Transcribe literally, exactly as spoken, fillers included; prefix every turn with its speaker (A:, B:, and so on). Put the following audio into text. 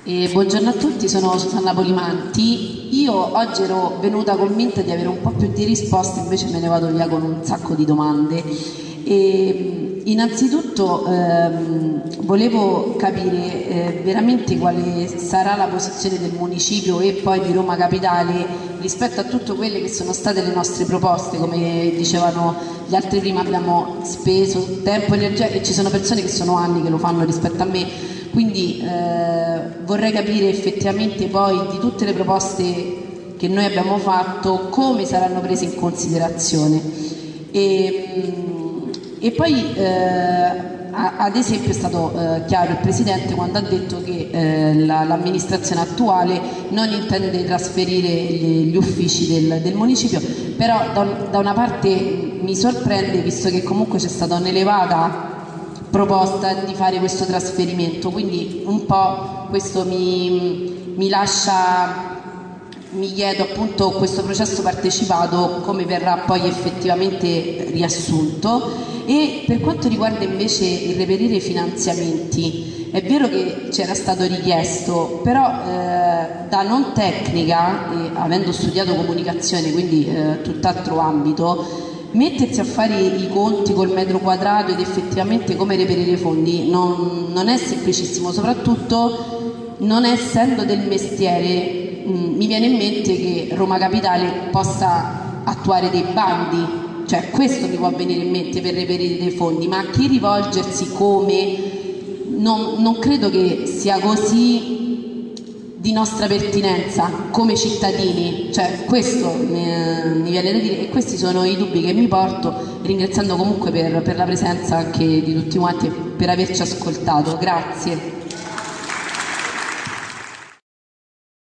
A: E buongiorno a tutti, sono Susanna Polimanti. Io oggi ero venuta convinta di avere un po' più di risposte, invece me ne vado via con un sacco di domande. E, innanzitutto ehm, volevo capire eh, veramente quale sarà la posizione del municipio e poi di Roma Capitale rispetto a tutte quelle che sono state le nostre proposte. Come dicevano gli altri prima, abbiamo speso tempo e energia e ci sono persone che sono anni che lo fanno rispetto a me. Quindi eh, vorrei capire effettivamente poi di tutte le proposte che noi abbiamo fatto come saranno prese in considerazione. E, e poi eh, ad esempio è stato eh, chiaro il Presidente quando ha detto che eh, la, l'amministrazione attuale non intende trasferire gli, gli uffici del, del municipio, però da, da una parte mi sorprende, visto che comunque c'è stata un'elevata proposta di fare questo trasferimento, quindi un po' questo mi, mi lascia, mi chiedo appunto questo processo partecipato come verrà poi effettivamente riassunto. E per quanto riguarda invece il reperire i finanziamenti, è vero che c'era stato richiesto, però eh, da non tecnica e avendo studiato comunicazione, quindi eh, tutt'altro ambito, mettersi a fare i conti col metro quadrato ed effettivamente come reperire i fondi non, non è semplicissimo, soprattutto non essendo del mestiere. Mh, mi viene in mente che Roma Capitale possa attuare dei bandi, cioè questo mi può venire in mente per reperire dei fondi, ma a chi rivolgersi, come, non, non credo che sia così di nostra pertinenza come cittadini, cioè questo mi, mi viene da dire, e questi sono i dubbi che mi porto, ringraziando comunque per, per la presenza anche di tutti quanti e per averci ascoltato. Grazie.